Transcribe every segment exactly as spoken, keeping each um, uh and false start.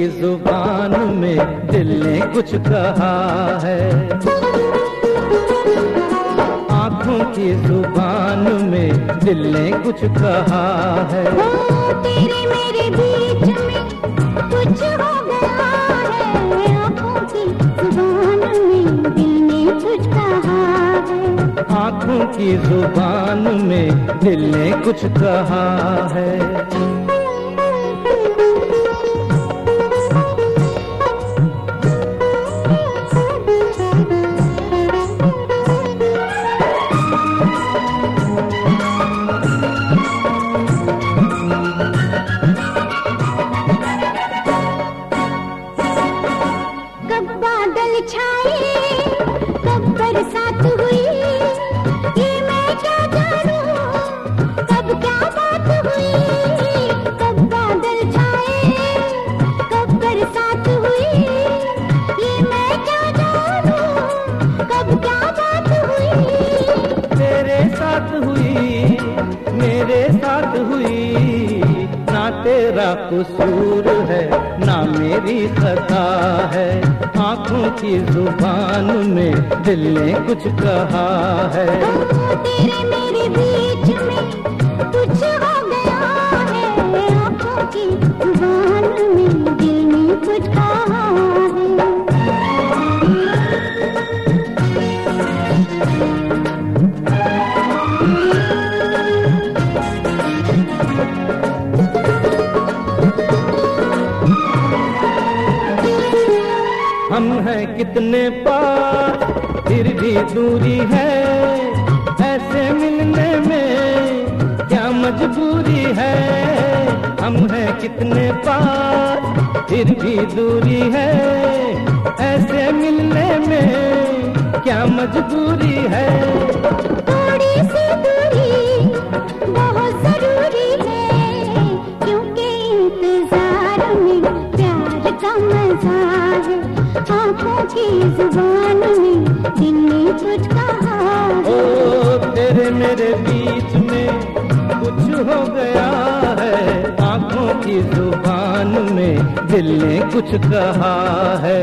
जुबान में दिल ने कुछ कहा है। आँखों की जुबान में दिल ने कुछ कहा है। तेरे मेरे बीच में कुछ हो गया है। आँखों की जुबान में दिल ने कुछ कहा है। आँखों की जुबान में दिल ने कुछ कहा है। कब बादल छाए, कब बरसात हुई, ये मैं क्या जानूं, कब क्या बात हुई। कब बादल छाए, कब बरसात हुई, ये मैं क्या जानूं, कब क्या बात हुई। तेरे साथ हुई, मेरे साथ हुई, ना तेरा कसूर है ना मेरी खता है। आँखों की जुबान में दिल ने कुछ कहा है। तेरे मेरे बीच में कुछ हो गया है। आँखों की जुबान में दिल ने कुछ कहा है। हम हैं कितने पास फिर भी दूरी है। ऐसे मिलने में क्या मजबूरी है। हम हैं कितने पास फिर भी दूरी है। ऐसे मिलने में क्या मजबूरी है। थोड़ी सी दूरी बहुत जरूरी है, क्योंकि इंतजार में प्यार का मजा है। आँखों की जुबान में दिल ने कुछ कहा है। ओ तेरे मेरे बीच में कुछ हो गया है। आँखों की जुबान में दिल ने कुछ कहा है।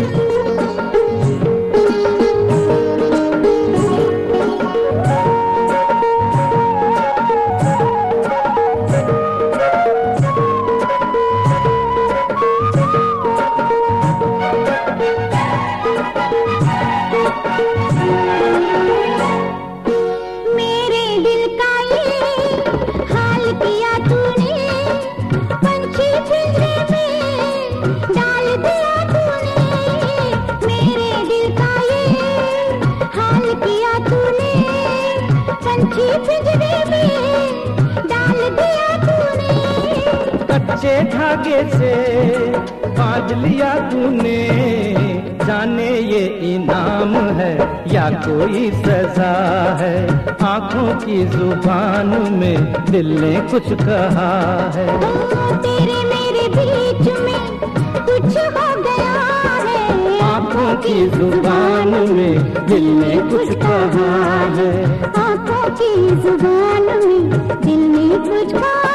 मेरे दिल का ये हाल किया तूने, पंछी पिंजरे में डाल दिया तूने। मेरे दिल का ये हाल किया तूने, पंछी पिंजरे में डाल दिया तूने। कच्चे धागे से बांध लिया तूने। जाने ये इनाम है या कोई सजा है। आँखों की जुबान में दिल ने कुछ कहा है। तेरे मेरे बीच में कुछ हो गया है। आँखों की जुबान में दिल ने कुछ कहा है। आँखों की जुबान में दिल ने कुछ कहा